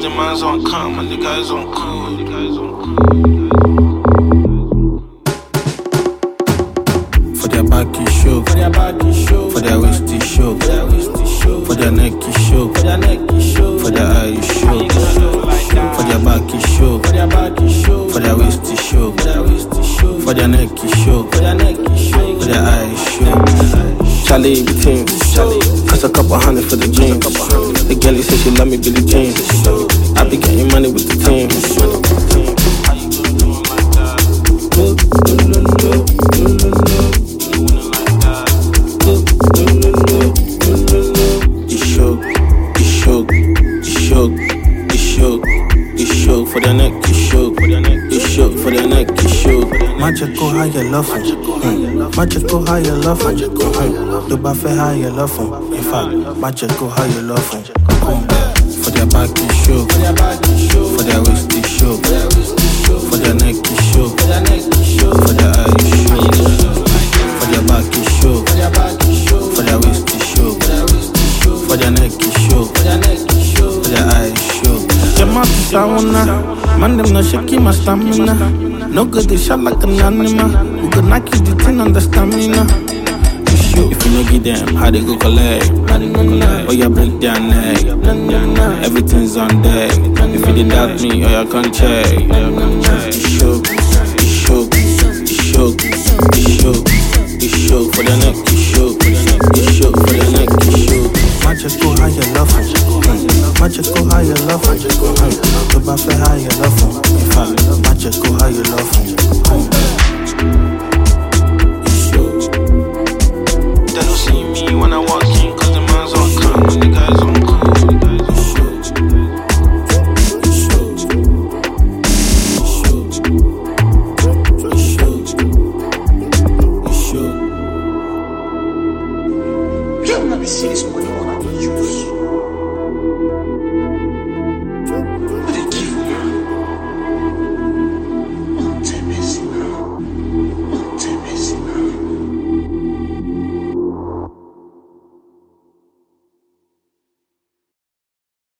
the man's on calm and the guys on cool. For their back is shook, for their waist is shook, for their neck is shook, for their eye is shook, for their back is shook, for their waist is shook, for their neck is shook, for their eye is shook. Charlie the team, cost a couple hundred for the jeans. The girlie said she love me Billie Jean. I be getting money with the team. For the neck, you shook. You shook for the neck, you shook. Magic go higher, love him. Magic go higher, love him. The buffet higher, love him. In fact, magic go higher, love him. For their back, you shook. For their waist, you shook. For their neck, you shook. For their eye, you shook. For their back, you shook. For their waist, you shook. For their neck, you shook. For their eye, you shook. Jam out the sauna, man them no shaky my stamina. No good they shot like an animal. We could knock you the tin on the stamina. You shoot if you no give them how they go collect. Oh yeah, break their neck. Everything's on deck. If you did doubt me, oh yeah, come check. You shook, you shook, you shook, you shook, you shook for the neck, you shook, you shook for the neck, you shook. Magic go higher, love him. Magic go higher, love him. The buffet higher, love him. In fact, magic go higher, love him. They don't see me when I walk in, cause the man's on calm and the guys on cool. Che è una bellissima, buona,